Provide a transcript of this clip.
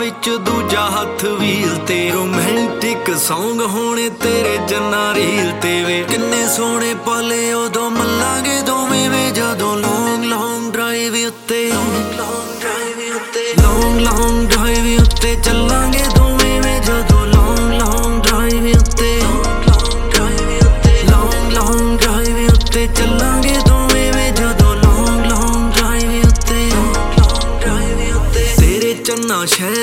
विच दूजा हथ व्हील ते रोमांटिक सॉन्ग होने तेरे जन्ना रील ते वे किन्ने सोहणे पले उदों मल्लांगे दोवें वे जदों लॉन्ग लॉन्ग ड्राइव उत्ते लॉन्ग ड्राइव उत्ते चलांगे दोवें वे जदों लॉन्ग ड्राइव उत्ते लॉन्ग ड्राइव उत्ते चलांगे दोवें वे जदों लॉन्ग ड्राइव उत्ते तेरे चन्ना शहर